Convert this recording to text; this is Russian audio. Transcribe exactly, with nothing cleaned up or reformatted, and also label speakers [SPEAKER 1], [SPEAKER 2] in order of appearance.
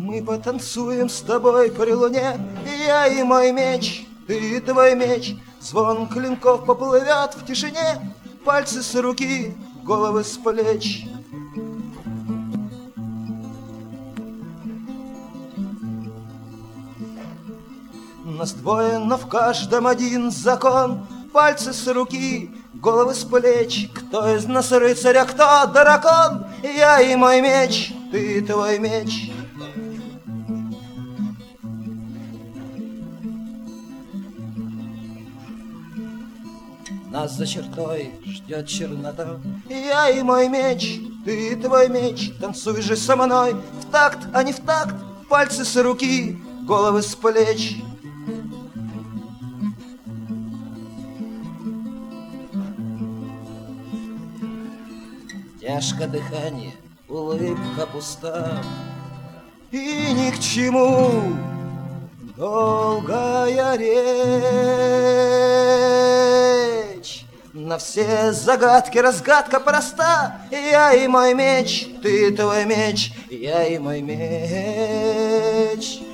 [SPEAKER 1] Мы потанцуем с тобой при луне, я и мой меч, ты и твой меч. Звон клинков поплывет в тишине, пальцы с руки, головы с плеч. Нас двое, но в каждом один закон. Пальцы с руки, головы с плеч. Кто из нас рыцарь, а кто дракон? Я и мой меч, ты и твой меч. Нас за чертой ждет чернота. Я и мой меч, ты и твой меч. Танцуй же со мной в такт, а не в такт. Пальцы с руки, головы с плеч. Тяжко дыхание, улыбка пуста, и ни к чему долгая речь. На все загадки разгадка проста. Я и мой меч, ты и твой меч, я и мой меч.